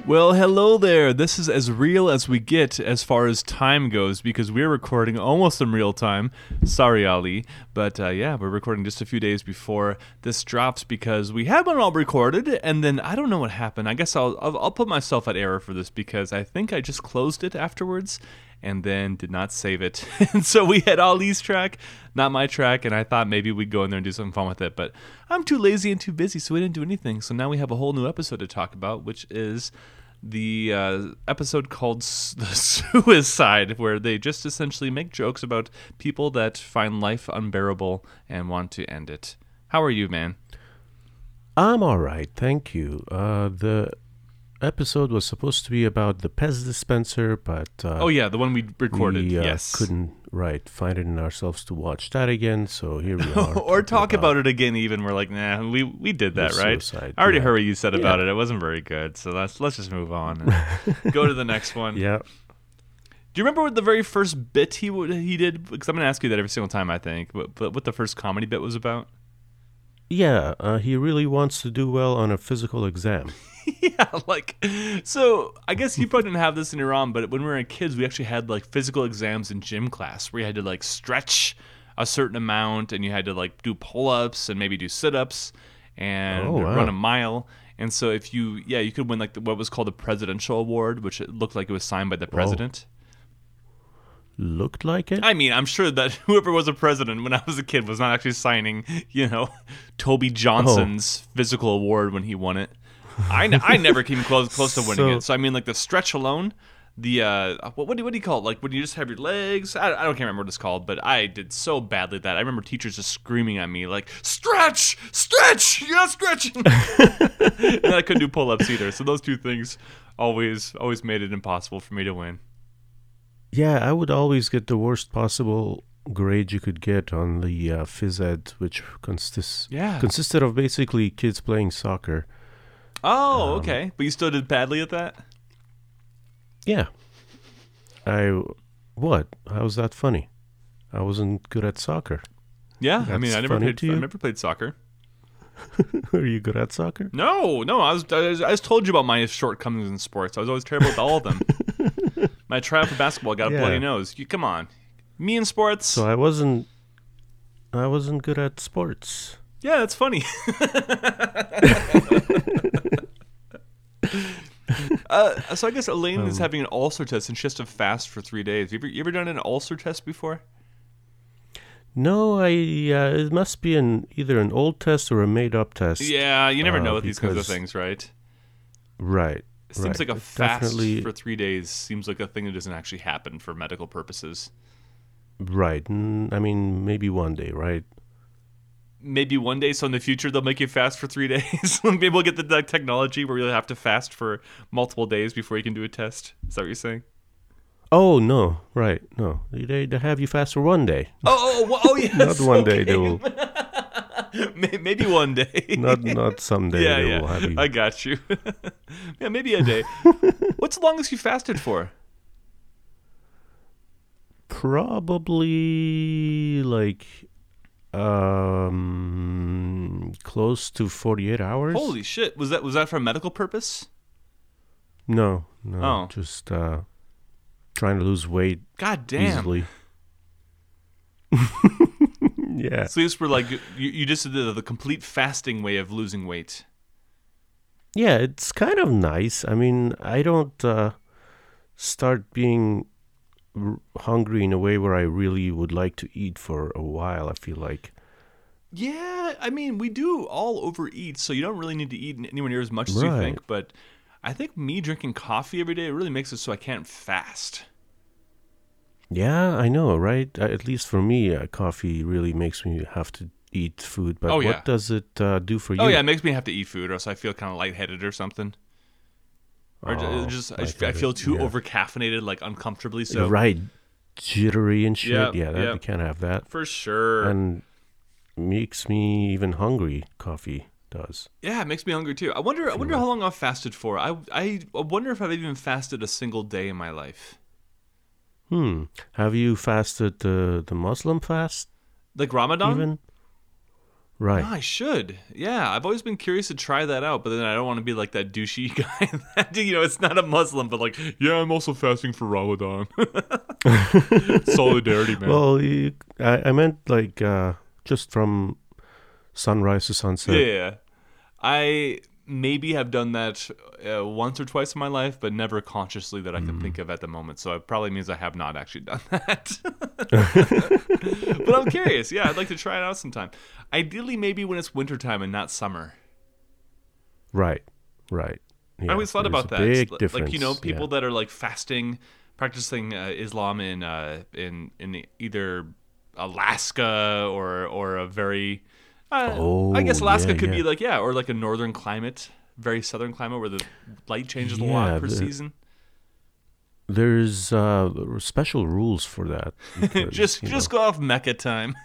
Well, hello there. This is as real as we get as far as time goes because we're recording almost in real time. Sorry, Ali. But yeah, we're recording just a few days before this drops because we had one all recorded and then I don't know what happened. I guess I'll put myself at error for this because I think I just closed it afterwards and then did not save it. And so we had Ali's track, not my track, and I thought maybe we'd go in there and do something fun with it. But I'm too lazy and too busy, so we didn't do anything. So now we have a whole new episode to talk about, which is the episode called The Suicide, where they just essentially make jokes about people that find life unbearable and want to end it. How are you, man? I'm all right, thank you. The episode was supposed to be about the Pez dispenser, but oh yeah, the one we recorded. Yes, couldn't find it in ourselves to watch that again. So here we are, or talk about it again. Even we're like, nah, we did that, right? Suicide, I already heard what you said about it. It wasn't very good. So let's just move on and go to the next one. Yeah. Do you remember what the very first bit he did? Because I'm gonna ask you that every single time, I think. But what the first comedy bit was about? Yeah, he really wants to do well on a physical exam. Yeah, so I guess you probably didn't have this in Iran, but when we were kids, we actually had physical exams in gym class where you had to stretch a certain amount and you had to do pull-ups and maybe do sit-ups and run a mile. And so if you could win what was called the Presidential Award, which it looked like it was signed by the president. Looked like it? I mean, I'm sure that whoever was a president when I was a kid was not actually signing, Toby Johnson's physical award when he won it. I never came close to winning it. So I mean, the stretch alone, the what do you call it? When you just have your legs. I can't remember what it's called, but I did so badly that I remember teachers just screaming at me stretch, you're not stretching, and I couldn't do pull-ups either. So those two things always made it impossible for me to win. Yeah, I would always get the worst possible grade you could get on the phys ed, which consisted of basically kids playing soccer. Oh, okay. But you still did badly at that? Yeah. What? How was that funny? I wasn't good at soccer. Yeah, That's I mean, I never played soccer. Are you good at soccer? No. I was told you about my shortcomings in sports. I was always terrible at all of them. My tryout for basketball got a bloody nose. Come on. Me in sports. So I wasn't good at sports. Yeah, that's funny. So I guess Elaine is having an ulcer test and she has to fast for 3 days. You ever done an ulcer test before? No, it must be either an old test or a made-up test. Yeah, you never know with these kinds of things, right? Right. It seems like a fast for 3 days seems like a thing that doesn't actually happen for medical purposes. Right. I mean, maybe one day, right? Maybe one day, so in the future they'll make you fast for 3 days. Maybe we'll get the technology where you'll have to fast for multiple days before you can do a test. Is that what you're saying? Oh, no. Right. No. They have you fast for 1 day. Oh yes. Not one day they will. Maybe one day. Not someday they will have you. I got you. Yeah, maybe a day. What's the longest you fasted for? Probably close to 48 hours. Holy shit. Was that for a medical purpose? No. Just trying to lose weight. God damn. Easily. Yeah. So these were you just did the complete fasting way of losing weight. Yeah, it's kind of nice. I mean, I don't start being hungry in a way where I really would like to eat for a while, I feel like. Yeah, I mean, we do all overeat, so you don't really need to eat anywhere near as much as you think. But I think me drinking coffee every day really makes it so I can't fast. Yeah, I know, right? At least for me, coffee really makes me have to eat food. But what does it do for you? Oh, yeah, it makes me have to eat food, or else I feel kind of lightheaded or something. Or I feel too over-caffeinated, uncomfortably so. Right, jittery and shit. You can't have that. For sure. And makes me even hungry, coffee does. Yeah, it makes me hungry too. I wonder how long I've fasted for. I wonder if I've even fasted a single day in my life. Have you fasted the Muslim fast? Like Ramadan? Even? Right. No, I should. Yeah, I've always been curious to try that out, but then I don't want to be like that douchey guy that, it's not a Muslim, but like, yeah, I'm also fasting for Ramadan. Solidarity, man. Well, I meant like just from sunrise to sunset. Yeah. I maybe have done that once or twice in my life, but never consciously that I can think of at the moment. So it probably means I have not actually done that. But I'm curious. Yeah, I'd like to try it out sometime. Ideally, maybe when it's wintertime and not summer. Right. I always thought about that. Big Like, difference. people that are like fasting, practicing Islam in either Alaska or a very I guess Alaska could be like or like a northern climate, very southern climate where the light changes a lot per season. There's special rules for that. Because, just go off Mecca time.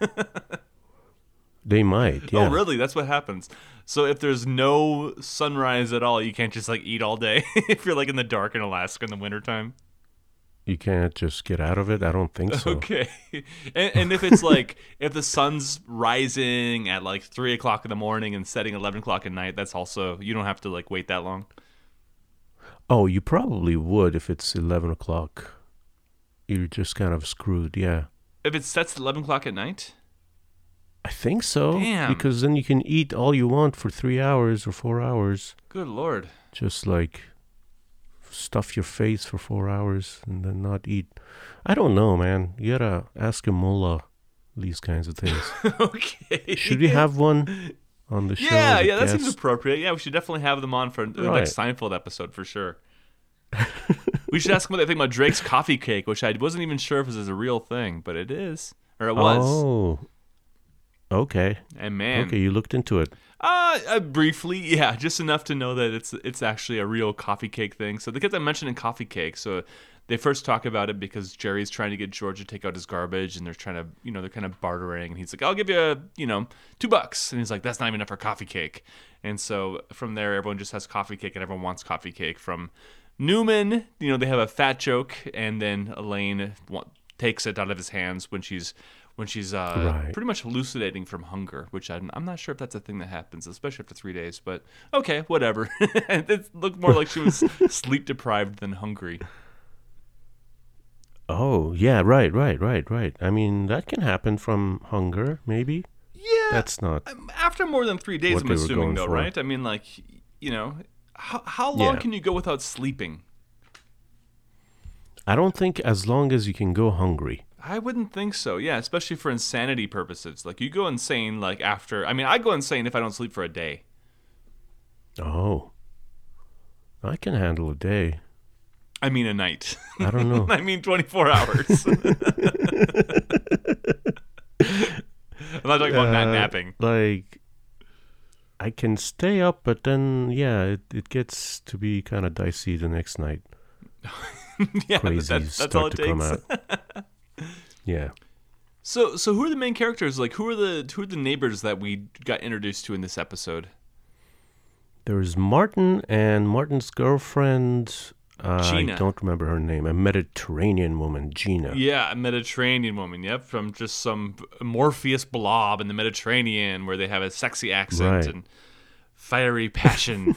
They might. Yeah. Oh, really? That's what happens. So if there's no sunrise at all, you can't just like eat all day if you're like in the dark in Alaska in the wintertime. You can't just get out of it? I don't think so. Okay. And if it's like, if the sun's rising at like 3 o'clock in the morning and setting 11 o'clock at night, that's also, you don't have to like wait that long. Oh, you probably would if it's 11 o'clock. You're just kind of screwed, yeah. If it sets at 11 o'clock at night? I think so. Damn. Because then you can eat all you want for 3 hours or 4 hours. Good Lord. Just like stuff your face for 4 hours and then not eat. I don't know, man. You gotta ask a mullah these kinds of things. Okay. Should we have one on the show? Yeah, that seems appropriate. Yeah, we should definitely have them on for the Right. next Seinfeld episode for sure. We should ask them what they think about Drake's coffee cake, which I wasn't even sure if this is a real thing, but it is. Or it was. Oh. Okay. And man. Okay, you looked into it. Briefly, yeah, just enough to know that it's actually a real coffee cake thing. So the kids are mentioning coffee cake. So they first talk about it because Jerry's trying to get George to take out his garbage, and they're trying to, they're kind of bartering. And he's like, "I'll give you, $2." And he's like, "That's not even enough for coffee cake." And so from there, everyone just has coffee cake, and everyone wants coffee cake. From Newman, they have a fat joke, and then Elaine takes it out of his hands when she's Right. pretty much hallucinating from hunger, which I'm not sure if that's a thing that happens, especially after 3 days. But okay, whatever. It looked more like she was sleep deprived than hungry. Oh, yeah, right. I mean, that can happen from hunger, maybe. Yeah, That's not after more than 3 days. what I'm they were assuming, going though, for. right? I mean, like, how long Yeah. can you go without sleeping? I don't think as long as you can go hungry. I wouldn't think so. Yeah, especially for insanity purposes. Like, you go insane like after. I mean, I go insane if I don't sleep for a day. Oh. I can handle a day. I mean, a night. I don't know. I mean, 24 hours. I'm not talking about not napping. Like, I can stay up, but then, yeah, it gets to be kind of dicey the next night. Yeah, Crazy that's start all it to come takes. out. Yeah. So who are the main characters? Like, who are the neighbors that we got introduced to in this episode? There's Martin and Martin's girlfriend. Gina. I don't remember her name. A Mediterranean woman, Gina. Yeah, a Mediterranean woman. Yep, from just some Morpheus blob in the Mediterranean, where they have a sexy accent Right. and fiery passion.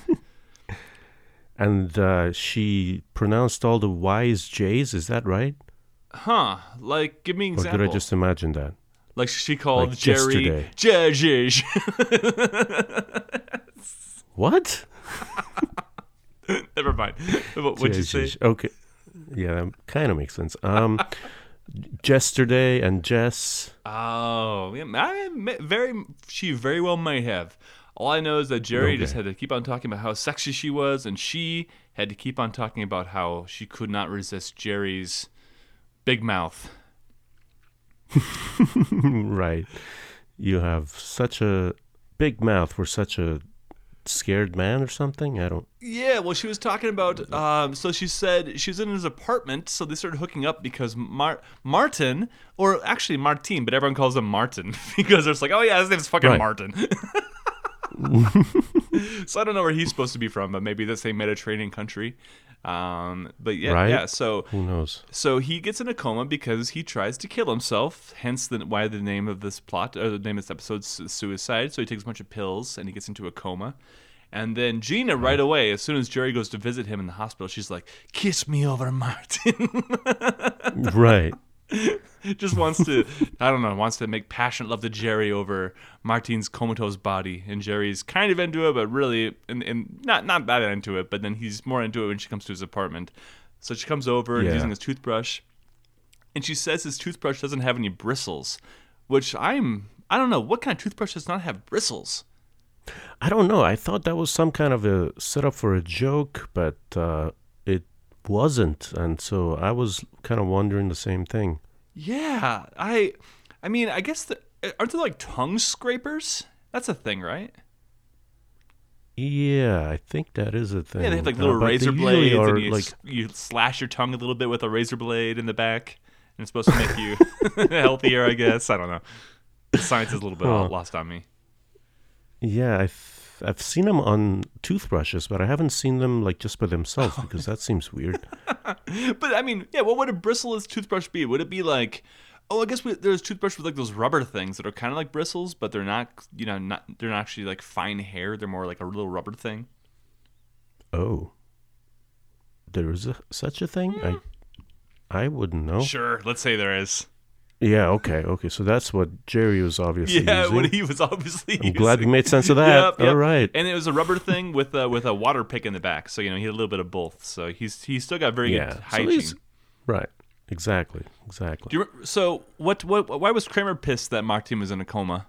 And she pronounced all the Y's J's. Is that right? Huh? Like, give me an Or example. did I just imagine that? Like she called Like Jerry yesterday. Judge. What? Never mind. What'd you say? Okay. Yeah, that kind of makes sense. Yesterday and Jess. Oh, yeah. She very well might have. All I know is that Jerry just had to keep on talking about how sexy she was, and she had to keep on talking about how she could not resist Jerry's big mouth. Right. You have such a big mouth for such a scared man or something. I don't. Yeah, well, she was talking about. So she said she was in his apartment, so they started hooking up because Martin, or actually Martin, but everyone calls him Martin because it's like, oh yeah, his name's fucking Right. Martin. So I don't know where he's supposed to be from, but maybe the same Mediterranean country. But yeah, Right? yeah. So Who knows? he gets in a coma because he tries to kill himself. Hence, why the name of this plot, or the name of this episode, is Suicide. So he takes a bunch of pills and he gets into a coma. And then Gina, right away, as soon as Jerry goes to visit him in the hospital, she's like, "Kiss me over Martin." Right. Just wants to, I don't know, wants to make passionate love to Jerry over Martin's comatose body. And Jerry's kind of into it, but really, and not that into it, but then he's more into it when she comes to his apartment. So she comes over and he's using his toothbrush. And she says his toothbrush doesn't have any bristles, which I don't know, what kind of toothbrush does not have bristles? I don't know. I thought that was some kind of a setup for a joke, but it wasn't. And so I was kind of wondering the same thing. Yeah, I mean, I guess aren't there like tongue scrapers? That's a thing, right? Yeah, I think that is a thing. Yeah, they have like little but razor they usually blades, are and you slash your tongue a little bit with a razor blade in the back, and it's supposed to make you healthier, I guess. I don't know. The science is a little bit lost on me. Yeah, I've seen them on toothbrushes, but I haven't seen them like just by themselves because that seems weird. But I mean, yeah, what would a bristleless toothbrush be? Would it be like, I guess there's toothbrush with like those rubber things that are kind of like bristles, but they're not, they're not actually like fine hair. They're more like a little rubber thing. Oh, there is such a thing? I wouldn't know. Sure, let's say there is. Yeah, okay. So that's what Jerry was obviously using. What he was obviously I'm glad we made sense of that. Yep. All right. And it was a rubber thing with a water pick in the back. So, he had a little bit of both. So he's still got very good hygiene. Right. Exactly. So why was Kramer pissed that Martin was in a coma?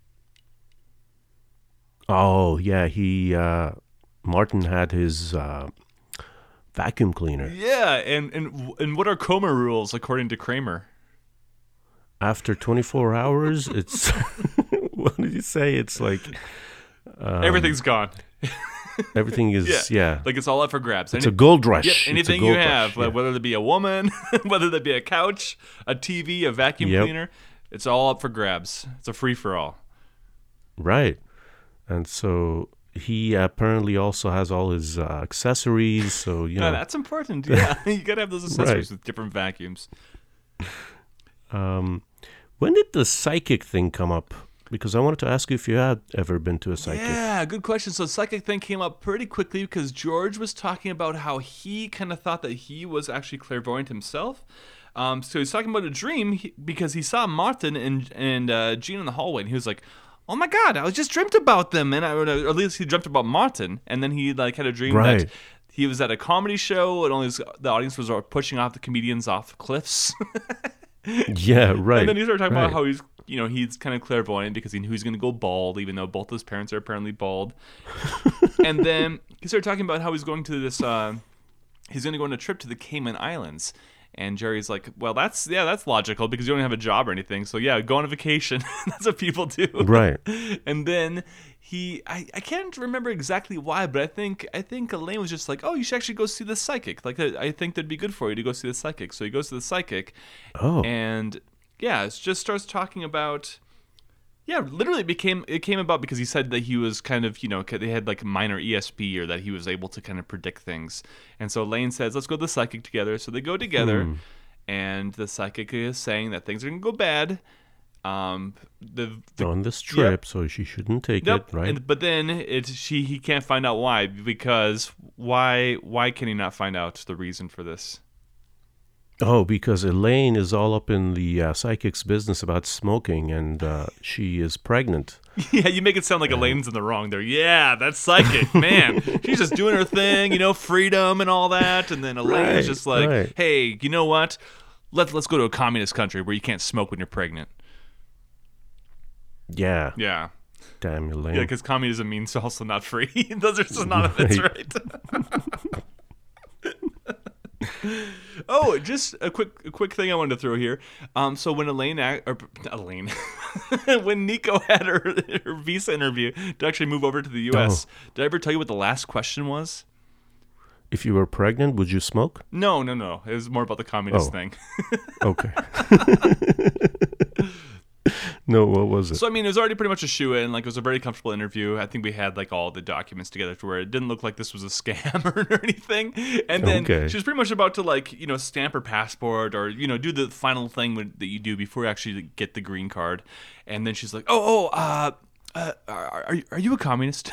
Oh, yeah, Martin had his vacuum cleaner. Yeah, and what are coma rules according to Kramer? After 24 hours, it's what did you say? It's like everything's gone. Everything is like it's all up for grabs. It's a gold rush. Yep, anything you have, whether it be a woman, whether it be a couch, a TV, a vacuum cleaner, it's all up for grabs. It's a free for all. Right, and so he apparently also has all his accessories. So that's important. Yeah, you gotta have those accessories with different vacuums. When did the psychic thing come up? Because I wanted to ask you if you had ever been to a psychic. Yeah, good question. So the psychic thing came up pretty quickly because George was talking about how he kind of thought that he was actually clairvoyant himself. So he's talking about a dream because he saw Martin and Gene in the hallway, and he was like, "Oh my God, I just dreamt about them," or at least he dreamt about Martin, and then he like had a dream that he was at a comedy show and the audience was pushing off the comedians off cliffs. Yeah, right. And then he started talking about how he's kind of clairvoyant because he knew he was going to go bald, even though both his parents are apparently bald. And then he started talking about how he's going to this, he's going to go on a trip to the Cayman Islands. And Jerry's like, well, that's logical because you don't have a job or anything. So yeah, go on a vacation. That's what people do. Right. And then I can't remember exactly why, but I think Elaine was just like, oh, you should actually go see the psychic. Like, I think that'd be good for you to go see the psychic. So he goes to the psychic. Oh. And yeah, it just starts talking about. Yeah, literally it came about because he said that he was kind of, they had like minor ESP or that he was able to kind of predict things. And so Lane says, let's go to the psychic together. So they go together and the psychic is saying that things are going to go bad. On this trip, so she shouldn't take it, right? But then he can't find out why, because why can he not find out the reason for this? Oh, because Elaine is all up in the psychic's business about smoking, and she is pregnant. Yeah, you make it sound like Elaine's in the wrong there. Yeah, that's psychic, man. She's just doing her thing, freedom and all that. And then Elaine is just like, hey, you know what? Let's go to a communist country where you can't smoke when you're pregnant. Yeah. Yeah. Damn, Elaine. Yeah, because communism means also not free. Those are synonymous, right? Oh, just a quick thing I wanted to throw here. So when when Nico had her visa interview to actually move over to the U.S., did I ever tell you what the last question was? If you were pregnant, would you smoke? No. It was more about the communist thing. Okay. No, what was it? So I mean, it was already pretty much a shoe-in. Like, it was a very comfortable interview. I think we had like all the documents together to where it didn't look like this was a scam or anything. And then Okay. she was pretty much about to like stamp her passport or do the final thing that you do before you actually get the green card. And then she's like, are you a communist?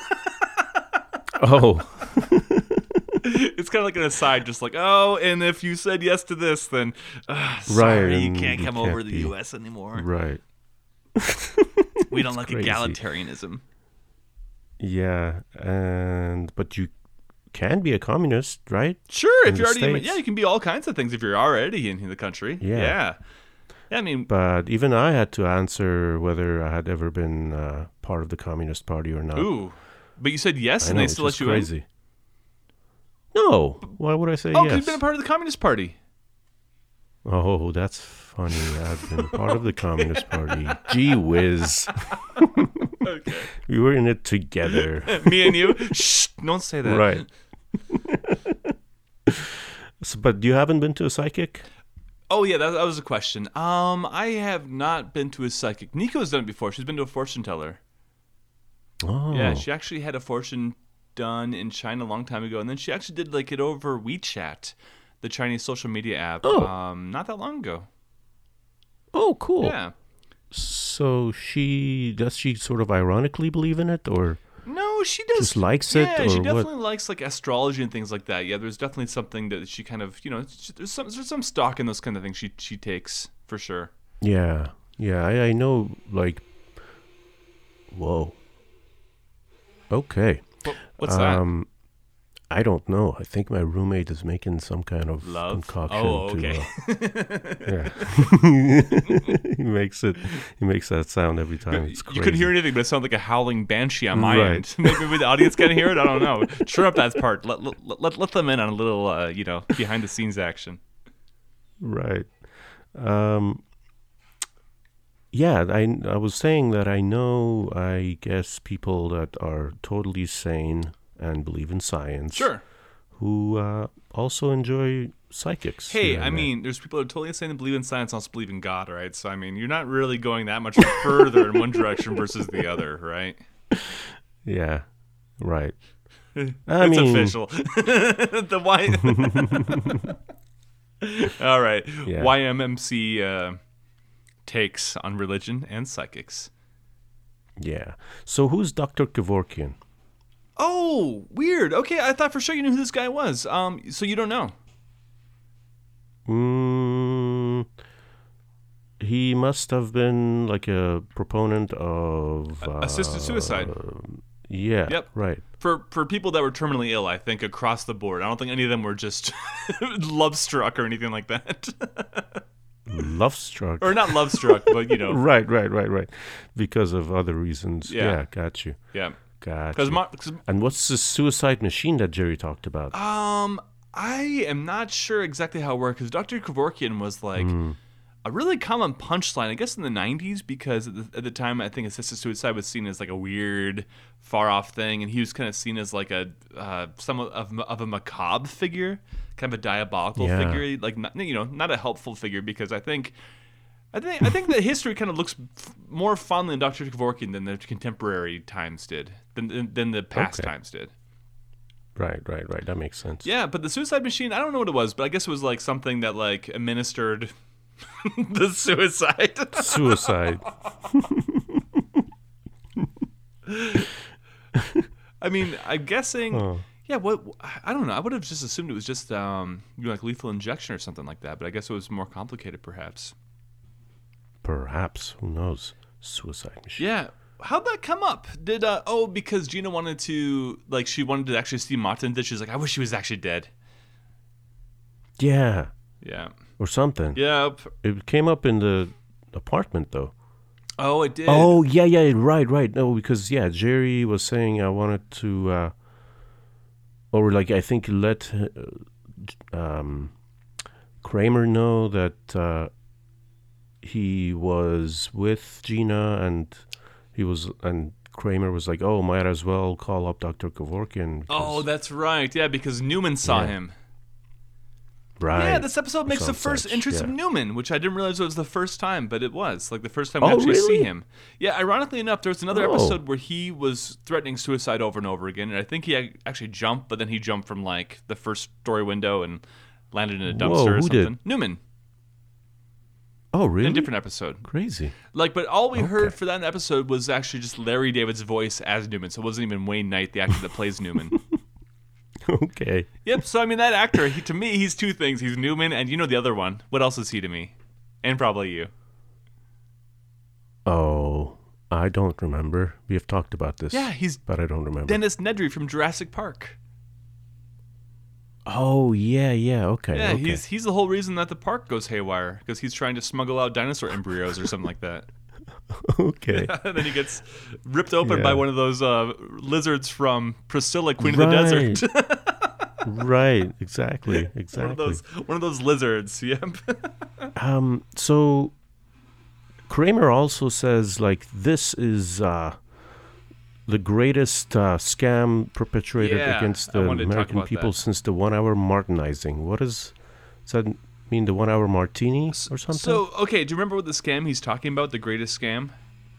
Oh, It's kind of like an aside, just like, oh, and if you said yes to this, then sorry, Right, you and can't you come can't over to the be- U.S. anymore. right. We don't like crazy. egalitarianism. Yeah, but you can be a communist, right? Sure, In if you're the already, States. you can be all kinds of things if you're already in the country. Yeah. Yeah, I mean, But even I had to answer whether I had ever been part of the Communist Party or not. ooh, but you said yes, I and know, they it's still let just you crazy. No, why would I say in. Oh, 'cause yes? you've been a part of the Communist Party. Oh, that's funny. I've been part of the Communist Party. Gee whiz. Okay, We were in it together. me and you. Shh, don't say that. Right. But you haven't been to a psychic? Oh yeah, that was a question. I have not been to a psychic. Nico's done it before. She's been to a fortune teller. Oh. Yeah, she actually had a fortune done in China a long time ago, and then she actually did like it over WeChat, the Chinese social media app. Oh. Not that long ago. Oh, cool. Yeah. So does she sort of ironically believe in it, or No, she does. just likes it, Yeah, or she what? definitely likes like astrology and things like that. Yeah, there's definitely something that she kind of, there's some stock in those kind of things she takes for sure. Yeah, I know, like, whoa. Okay. What's that? I don't know. I think my roommate is making some kind of Love? concoction. Oh, okay. Yeah. he makes that sound every time. It's crazy. You couldn't hear anything, but it sounded like a howling banshee on my Right. end. Maybe the audience can hear it. I don't know. Sure up that part. Let them in on a little, behind the scenes action. Right. Yeah, I was saying that I guess people that are totally sane and believe in science. Sure. Who also enjoy psychics. Hey, here and I there. mean, there's people that are totally insane and believe in science, also believe in God, right? So, I mean, you're not really going that much further in one direction versus the other, right? Yeah, right. It's mean- official. The Y. All right. Yeah. YMMC takes on religion and psychics. Yeah. So who's Dr. Kevorkian? Oh, weird. Okay, I thought for sure you knew who this guy was. So you don't know. He must have been like a proponent of Assisted suicide. Yeah. Yep. Right. For people that were terminally ill, I think across the board. I don't think any of them were just love struck or anything like that. Love struck. Or not love struck, but Right. Because of other reasons. Yeah. Yeah, got you. Yeah. Got Because you. And what's the suicide machine that Jerry talked about? I am not sure exactly how it worked because Dr. Kevorkian was like a really common punchline, I guess, in the 90s because at the time I think assisted suicide was seen as like a weird, far off thing, and he was kind of seen as like a somewhat of a macabre figure, kind of a diabolical Yeah. figure, like not a helpful figure because I think that history kind of looks more fondly in Dr. Kevorkian than the contemporary times did, than the past Okay. times did. Right. That makes sense. Yeah, but the suicide machine, I don't know what it was, but I guess it was like something that like administered the suicide. Suicide. I mean, I'm guessing. Oh. Yeah, what I don't know. I would have just assumed it was just like lethal injection or something like that, but I guess it was more complicated, perhaps. Perhaps. Who knows? Suicide machine. Yeah. How'd that come up? Did because Gina wanted to she wanted to actually see Martin. That she's like, I wish he was actually dead. Yeah. Yeah. Or something. Yep. It came up in the apartment, though. Oh, it did. Oh, yeah, right. No, because, Jerry was saying I wanted to, or like I think let Kramer know that he was with Gina and Kramer was like, oh, might as well call up Dr. Kevorkian. Oh, that's right. Yeah, because Newman saw Yeah. him. Right. Yeah, this episode makes the Some first such, entrance of yeah. Newman, which I didn't realize it was the first time, but it was. Like the first time we Oh, actually see really? him. Yeah, ironically enough, there was another Oh. episode where he was threatening suicide over and over again, and I think he actually jumped, but then he jumped from like the first story window and landed in a dumpster Whoa, or who something. did? Newman, Oh, in really? a different episode. Crazy. Like, but all we heard Okay. for that episode was actually just Larry David's voice as Newman, so it wasn't even Wayne Knight, the actor that plays Newman. Okay. Yep. So I mean, that actor, to me, he's two things. He's Newman, and you know the other one. What else is he to me? And probably you. Oh, I don't remember. We have talked about this. Yeah, he's But I don't remember. Dennis Nedry from Jurassic Park. Oh, yeah, yeah. Okay. Yeah, okay. he's the whole reason that the park goes haywire because he's trying to smuggle out dinosaur embryos or something like that. Okay. And then he gets ripped open Yeah. by one of those lizards from Priscilla, Queen of the Desert. Right. Exactly. Exactly. one of those lizards. Yep. So Kramer also says like this is the greatest scam perpetrated Yeah, against I the wanted to talk American about people that. since the 1 hour Martinizing. Does that mean the 1 hour martini or something? So, okay, do you remember what the scam he's talking about? The greatest scam?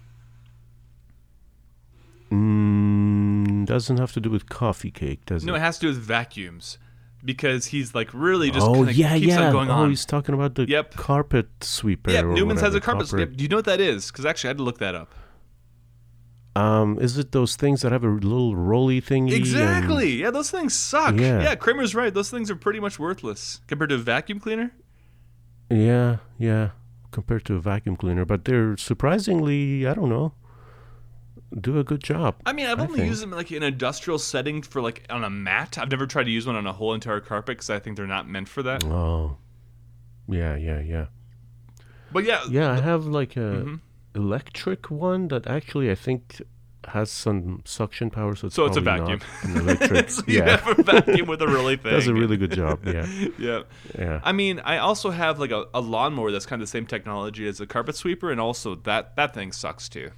Doesn't have to do with coffee cake, does No, it? it has to do with vacuums. Because he's like really just Oh kind of yeah, keeps yeah. on going on. He's talking about the Yep. carpet sweeper. Yep, or Newman's has whatever, a carpet. copper- Yep. Do you know what that is? Because actually, I had to look that up. Is it those things that have a little rolly thingy? Exactly. Yeah, those things suck. Yeah. Yeah, Kramer's right. Those things are pretty much worthless compared to a vacuum cleaner. Yeah, yeah. Compared to a vacuum cleaner, but they're surprisingly, I don't know, do a good job. I mean, I've only think. used them like in an industrial setting for like on a mat. I've never tried to use one on a whole entire carpet because I think they're not meant for that. Oh, yeah, yeah, yeah. But yeah, Yeah, I have like a Mhm. electric one that actually I think has some suction power, so it's So it's a probably vacuum. not an electric. so you Yeah, have a vacuum with a really thing. does a really good job. Yeah, Yeah. yeah. I mean, I also have like a lawnmower that's kind of the same technology as a carpet sweeper, and also that thing sucks too.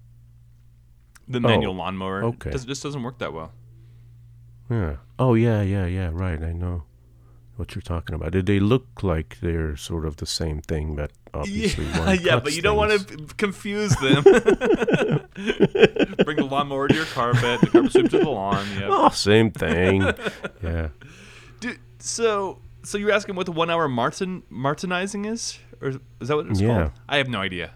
The manual lawnmower okay. just doesn't work that well. Yeah. Oh, yeah, yeah, yeah. Right. I know what you're talking about. They look like they're sort of the same thing, but obviously one Yeah, but cuts you don't want things. to confuse them. Bring the lawnmower to your carpet, the carpet sweep to the lawn. Yep. Oh, same thing. Yeah. Dude, so you're asking what the 1 hour Martinizing is, or is that what it's Yeah. called? I have no idea.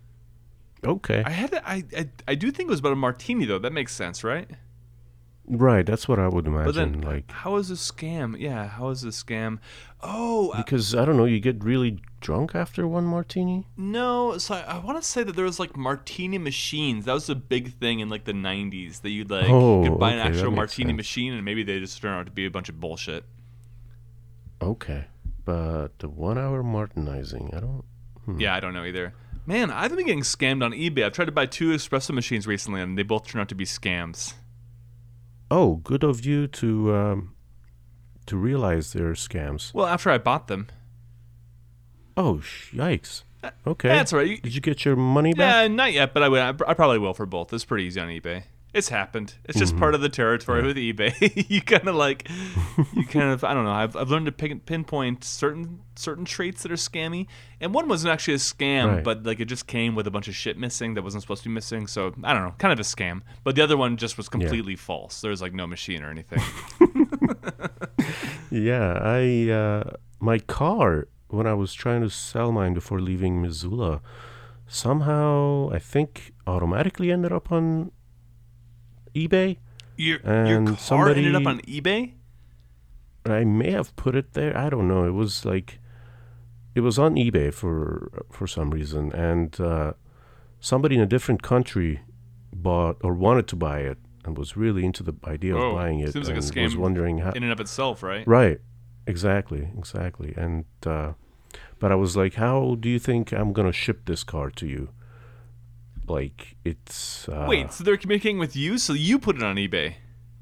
Okay. I do think it was about a martini though. That makes sense, right? Right. That's what I would But imagine. then, Like, how is this scam? Yeah, how is this scam? Oh, because I don't know, you get really drunk after one martini. no. So I want to say that there was like martini machines. That was a big thing in like the 90s that you'd like Oh, you could buy an okay, that actual makes martini sense. machine, and maybe they just turned out to be a bunch of bullshit. Okay. But the 1 hour Martinizing, I don't. Yeah, I don't know either. Man, I've been getting scammed on eBay. I've tried to buy 2 espresso machines recently, and they both turned out to be scams. Oh, good of you to realize they're scams. Well, after I bought them. Oh, yikes. Okay. That's all right. Did you get your money back? Yeah, not yet, but I probably will for both. It's pretty easy on eBay. It's happened. It's just part of the territory with eBay. you kind of I don't know. I've learned to pinpoint certain traits that are scammy, and one wasn't actually a scam, Right. but like it just came with a bunch of shit missing that wasn't supposed to be missing. So I don't know, kind of a scam. But the other one just was completely false. There was like no machine or anything. Yeah, my car, when I was trying to sell mine before leaving Missoula, somehow I think automatically ended up on eBay. Your And car ended up somebody- on eBay. I may have put it there. I don't know. It was on eBay for some reason, and somebody in a different country bought or wanted to buy it and was really into the idea of Oh, buying it. seems like a and scam Was wondering how. In and of itself, right? Right. Exactly. And but I was like, how do you think I'm gonna ship this car to you? Like it's. Wait, so they're communicating with you, so you put it on eBay?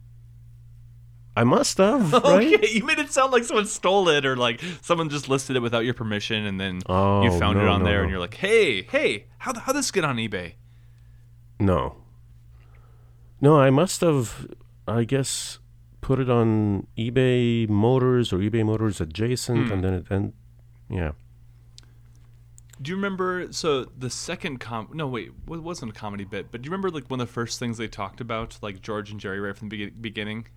I must have. Right? Okay, you made it sound like someone stole it, or like someone just listed it without your permission, and then Oh, you found it no, on no, there, no. and you're like, hey, how this get on eBay? No. No, I must have, I guess, put it on eBay Motors or eBay Motors adjacent, and then yeah. Do you remember? So the second no, wait, it wasn't a comedy bit, but do you remember like one of the first things they talked about, like George and Jerry right from the beginning?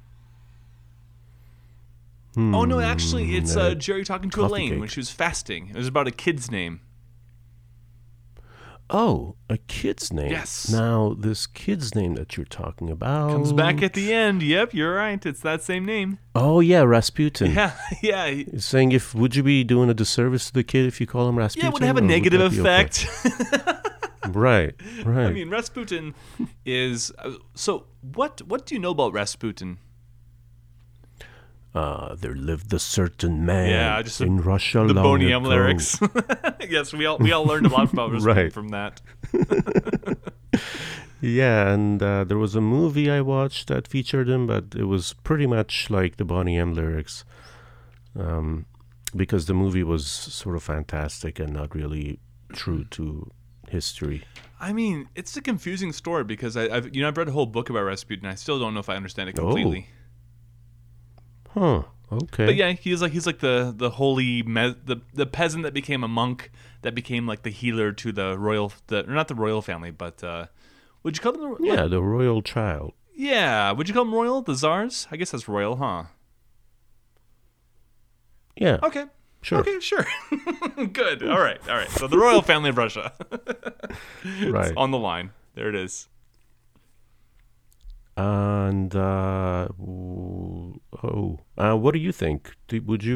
Oh no, actually, it's Jerry talking to Elaine when she was fasting. It was about a kid's name. Oh, a kid's name. Yes. Now, this kid's name that you're talking about comes back at the end. Yep, you're right. It's that same name. Oh yeah, Rasputin. Yeah. He's saying, would you be doing a disservice to the kid if you call him Rasputin? Yeah, it would have a negative effect. Okay? Right. I mean, Rasputin is. So, what do you know about Rasputin? There lived a certain man in Russia the long Boney ago. M lyrics. Yes, we all learned a lot about Rasputin from that. Yeah, and there was a movie I watched that featured him, but it was pretty much like the Boney M lyrics, because the movie was sort of fantastic and not really true to history. I mean, it's a confusing story because I've read a whole book about Rasputin. I still don't know if I understand it completely. Huh. Okay. But yeah, he's like the holy the peasant that became a monk, that became like the healer to the royal, not the royal family, but would you call them the royal child? Yeah, would you call them royal? The czars? I guess that's royal, huh? Yeah. Okay. Sure. Okay, sure. Good. All right. So the royal family of Russia. Right. It's on the line. There it is. And what do you think? Do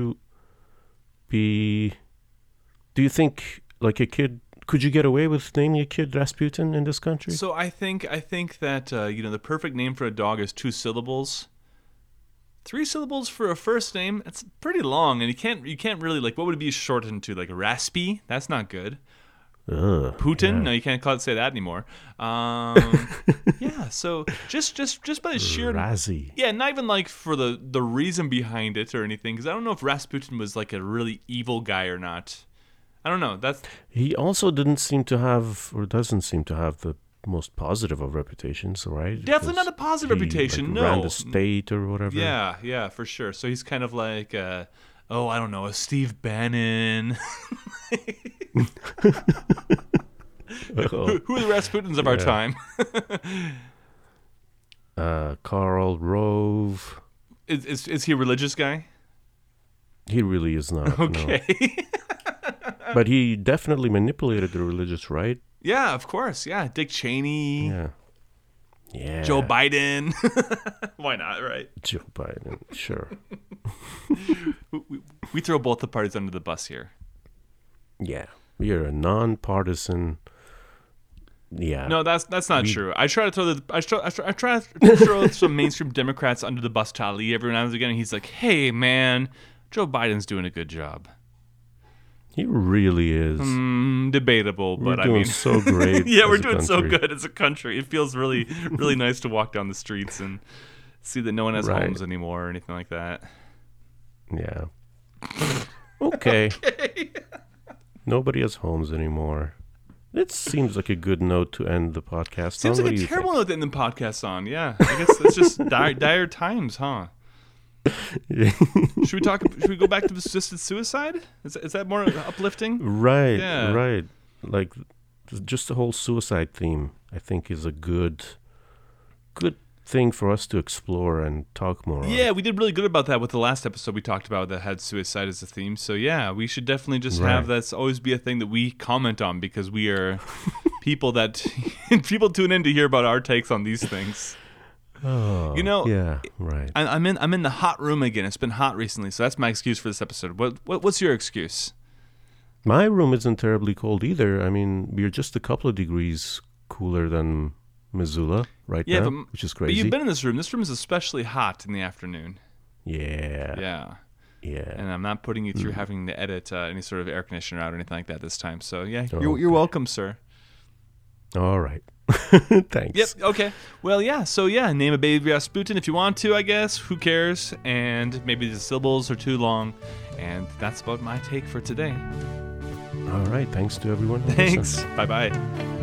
you think like a kid? Could you get away with naming a kid Rasputin in this country? So I think that the perfect name for a dog is 2 syllables. 3 syllables for a first name, it's pretty long, and you can't really, like, what would it be shortened to? Like Raspy? That's not good. Putin? Yeah. No, you can't say that anymore. Yeah, so just by the sheer Razzie. Yeah, not even like for the reason behind it or anything, because I don't know if Rasputin was like a really evil guy or not. I don't know. He also doesn't seem to have the most positive of reputations, right? Definitely not a positive reputation. Like, no, ran the state or whatever. Yeah, for sure. So he's kind of like, I don't know, a Steve Bannon. Who are the Rasputins of our time? Karl Rove. Is he a religious guy? He really is not. Okay. No. But he definitely manipulated the religious right. Yeah, of course. Yeah, Dick Cheney. Yeah. Joe Biden. Why not, right? Joe Biden, sure. We throw both the parties under the bus here. Yeah, we are a non-partisan. Yeah. No, that's not true. I try to throw some mainstream Democrats under the bus to Ali every now and again, and he's like, "Hey, man, Joe Biden's doing a good job." He really is. Debatable, but we're doing so great. Yeah, we're doing so good as a country. It feels really, really nice to walk down the streets and see that no one has homes anymore or anything like that. Yeah. Okay. Nobody has homes anymore. It seems like a good note to end the podcast. Seems like a terrible note to end the podcast on. Yeah, I guess it's just dire times, huh? Should we go back to assisted suicide? Is that more uplifting? Right. Yeah. Right. Like just the whole suicide theme, I think, is a good thing for us to explore and talk more Yeah, on. we did really good about that with the last episode we talked about that had suicide as a theme. So yeah, we should definitely just have that always be a thing that we comment on, because we are people tune in to hear about our takes on these things. Oh, yeah, right. I'm in the hot room again. It's been hot recently, so that's my excuse for this episode. What's your excuse? My room isn't terribly cold either. I mean, we're just a couple of degrees cooler than Missoula now, which is crazy. But you've been in this room. This room is especially hot in the afternoon. Yeah. And I'm not putting you through having to edit any sort of air conditioner out or anything like that this time. So yeah, you're welcome, sir. All right. Thanks. Yep. Okay. Well, yeah. So yeah, name a baby Rasputin if you want to, I guess. Who cares? And maybe the syllables are too long. And that's about my take for today. All right. Thanks to everyone. Thanks. Bye-bye.